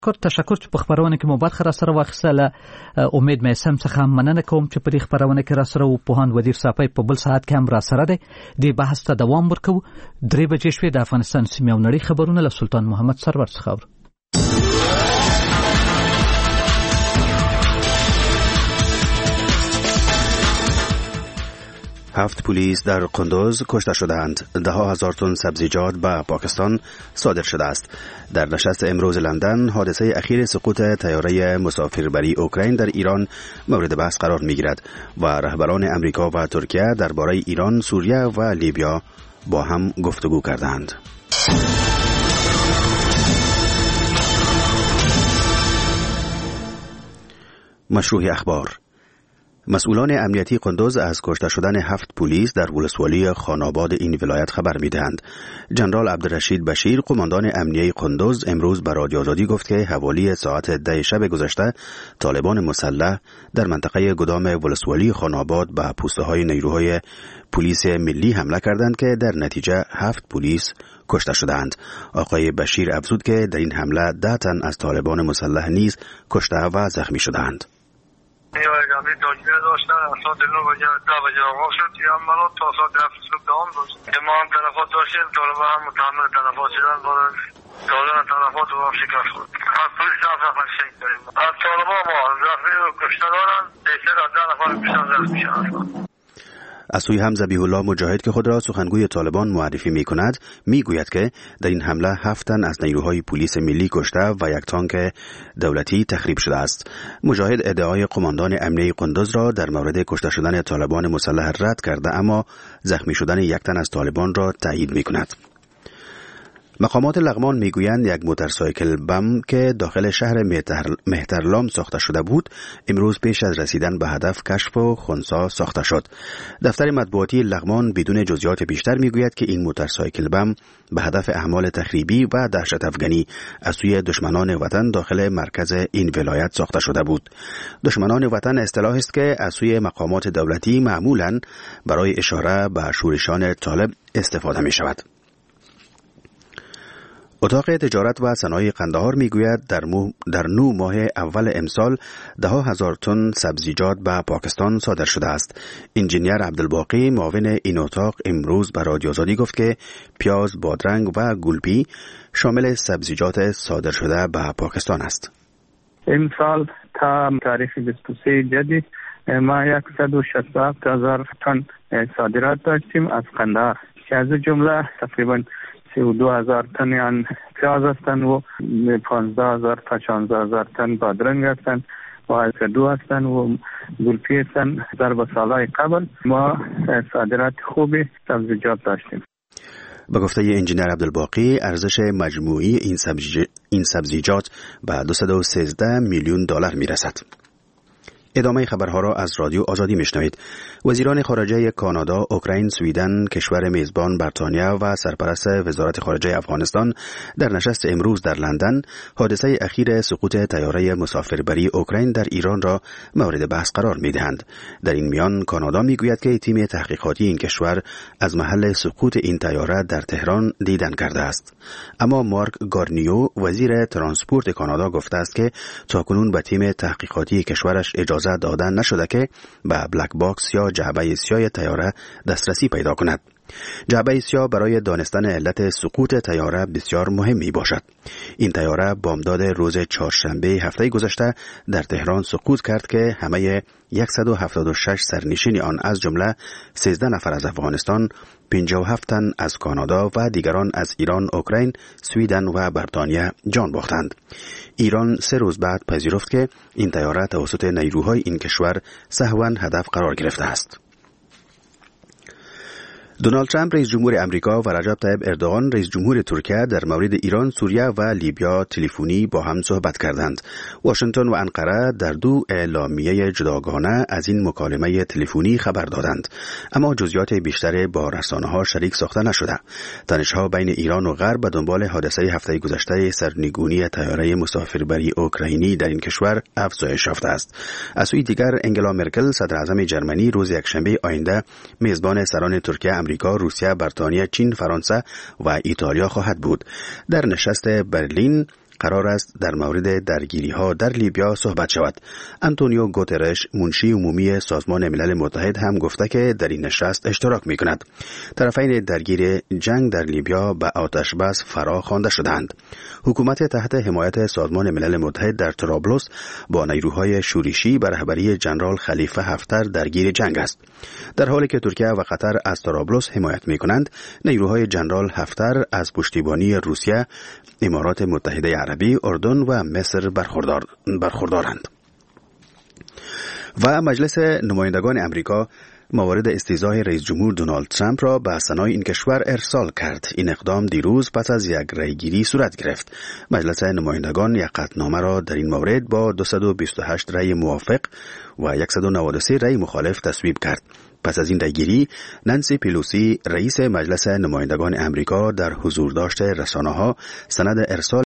تشکر چې په خبرونه کې مو برخه را سره واخیستله. امید مې سم څخه مننه کوم چې په دې خبرونه کې را سره و پوهاند ودیر صافی په بل ساعت کې هم را سره دی. دې بحث ته دوام ورکو. 3 بجې شوې د افغانستان سیمې او نړۍ خبرونه له سلطان محمد سرور څخه. هفت پلیس در قندوز کشته شدند. 10,000 تن سبزیجات به پاکستان صادر شده است. در نشست امروز لندن حادثه اخیر سقوط طیاره مسافربری اوکراین در ایران مورد بحث قرار می‌گیرد و رهبران امریکا و ترکیه درباره ایران، سوریه و لیبیا با هم گفتگو کردند. مشروع اخبار. مسئولان امنیتی قندوز از کشته شدن 7 پلیس در ولسوالی خاناباد این ولایت خبر می‌دهند. جنرال عبدالرشید بشیر، قماندان امنیتی قندوز، امروز به رادیو آزادی گفت که حوالی ساعت 10 شب گذشته طالبان مسلح در منطقه گدام ولسوالی خاناباد به پوسته‌های نیروهای پلیس ملی حمله کردند که در نتیجه 7 پلیس کشته شدند. آقای بشیر افزود که در این حمله 10 تن از طالبان مسلح نیز کشته و زخمی شدند. نیروهای داخلی داشتن ساعت 9 بجه 10 بجه آغاز شد. این عملیات تا ساعت 7 صبح دوام داشت. ما هم تلفات داشتیم، طالبان هم متحمل تلفات شدن، دادن تلفات و شکست خورد. از پلیس 7 نفر شهید داریم. از طالبان ما زخمی و کشته دارن، بیشتر از 10 نفر بیشتر زخمی شدن. از سوی هم ذبیح الله مجاهد که خود را سخنگوی طالبان معرفی می کند می گوید که در این حمله 7 تن از نیروهای پلیس ملی کشته و 1 تانک دولتی تخریب شده است. مجاهد ادعای قماندان امنیتی قندوز را در مورد کشته شدن طالبان مسلح رد کرده، اما زخمی شدن 1 تن از طالبان را تایید می کند. مقامات لغمان میگویند یک موتورسایکل بم که داخل شهر مهترلام ساخته شده بود امروز پیش از رسیدن به هدف کشف و خنثی ساخته شد. دفتر مطبوعاتی لغمان بدون جزئیات بیشتر میگوید که این موتورسایکل بم به هدف اعمال تخریبی و دهشت افغانی از سوی دشمنان وطن داخل مرکز این ولایت ساخته شده بود. دشمنان وطن اصطلاحی است که از سوی مقامات دولتی معمولاً برای اشاره به شورشان طالب استفاده می شود. اتاق تجارت و صنایع قندهار میگوید در 9 ماه اول امسال 10,000 تن سبزیجات به پاکستان صادر شده است. انجینیر عبدالباقی معاون این اتاق امروز به رادیو آزادی گفت که پیاز، بادرنگ و گلپی شامل سبزیجات صادر شده به پاکستان است. امسال تا تاریخ 23 جدید ما 167,000 تن صادرات داشتیم از قندهار که از جمله تقریبا 32,000 تن پیاز هستند و 15,000 تا 16,000 تن بادرنگ هستند و کدو هستند و گلپی هستند. در سالهای قبل ما صادرات خوبی سبزیجات داشتیم. به گفته انجینیر عبدالباقی ارزش مجموعی این سبزیجات به 213 میلیون دلار میرسد. ادامه خبرها را از رادیو آزادی میشنوید. وزیران خارجه کانادا، اوکراین، سویدن، کشور میزبان بریتانیا و سرپرست وزارت خارجه افغانستان در نشست امروز در لندن حادثه اخیر سقوط طیاره مسافربری اوکراین در ایران را مورد بحث قرار میدهند. در این میان کانادا میگوید که تیم تحقیقاتی این کشور از محل سقوط این طیاره در تهران دیدن کرده است. اما مارک گارنیو، وزیر ترانسپورت کانادا، گفته است که تاکنون به تیم تحقیقاتی کشورش اجازه دادن نشده که به بلک باکس یا جعبه سیاه طیاره دسترسی پیدا کند. جعبه سیاه برای دانستن علت سقوط طیاره بسیار مهم می باشد. این طیاره بامداد روز چهارشنبه هفته گذشته در تهران سقوط کرد که همه 176 سرنشین آن از جمله 13 نفر از افغانستان، 57 تن از کانادا و دیگران از ایران، اوکراین، سویدن و بریتانیا جان باختند. ایران 3 روز بعد پذیرفت که این طیاره توسط نیروهای این کشور سهواً هدف قرار گرفته است. دونالد ترامپ رئیس جمهور امریکا و رجب طیب اردوغان رئیس جمهور ترکیه در مورد ایران، سوریه و لیبیا تلفنی با هم صحبت کردند. واشنگتن و انقره در 2 اعلامیه جداگانه از این مکالمه تلفنی خبر دادند، اما جزئیات بیشتری با رسانه‌ها شریک ساخته نشده. تنش‌ها بین ایران و غرب به دنبال حادثه هفته گذشته سرنگونی طیاره مسافربری اوکراینی در این کشور افزایش یافته است. از سوی دیگر انگلا مرکل صدر اعظم جرمنی روز یکشنبه آینده میزبان سران ترکیه، امریکا، روسیه، بریتانیا، چین، فرانسه و ایتالیا خواهد بود. در نشست برلین قرار است در مورد درگیری‌ها در لیبیا صحبت شود. آنتونیو گوترش، منشی عمومی سازمان ملل متحد، هم گفته که در این نشست اشتراک می‌کند. طرفین درگیر جنگ در لیبیا به آتش بس فرا خوانده شدند. حکومت تحت حمایت سازمان ملل متحد در طرابلس با نیروهای شورشی به رهبری جنرال خلیفه حفتر درگیر جنگ است. در حالی که ترکیه و قطر از طرابلس حمایت می‌کنند، نیروهای جنرال حفتر از پشتیبانی روسیه، امارات متحده عربی، اردن و مصر برخوردارند. و مجلس نمایندگان امریکا موارد استیضاح رئیس جمهور دونالد ترامپ را به سنای این کشور ارسال کرد. این اقدام دیروز پس از یک رأیگیری صورت گرفت. مجلس نمایندگان یک قطعنامه را در این مورد با 228 رأی موافق و 193 رأی مخالف تصویب کرد. پس از این رأیگیری، نانسی پیلوسی، رئیس مجلس نمایندگان امریکا، در حضور داشت رسانه‌ها سند ارسال